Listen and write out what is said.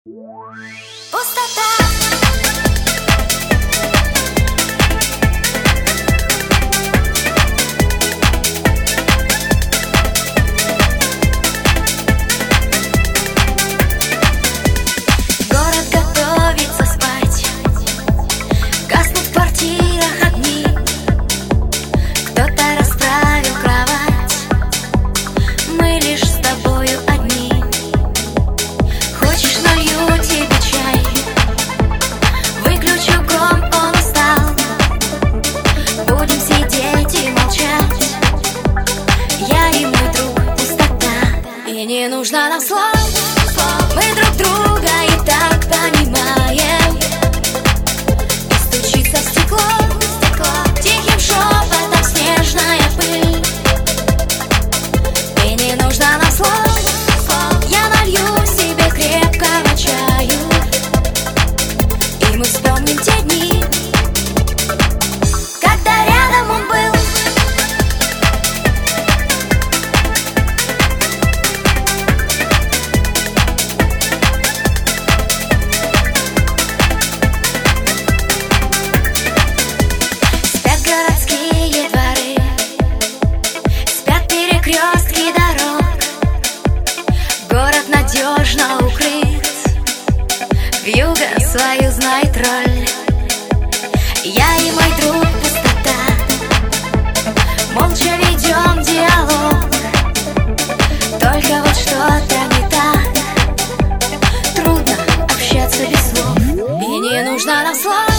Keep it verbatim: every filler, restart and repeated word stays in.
Пустота. Город готовится спать, гаснут в квартирах огни. Кто-то расправил кровать, мы лишь с тобою одни. Хочешь, налью тебе чай, выключу гром, он устал. Будем сидеть и молчать, я и мой друг пустота. И не нужно нам слов, мы друг друга и так понимаем. И стучится в стекло, стекло тихим шепотом снежная пыль. И не нужно нам слов, я налью себе крепкого чаю, и мы вспомним те дни, когда рядом он был. Спят городские дворы, спят перекрестки дорог. Город надежно укрыт, вьюга свою знает роль. Я и мой друг пустота, молча ведем диалог. Только вот что-то не так, трудно общаться без слов. И не нужно нам слов,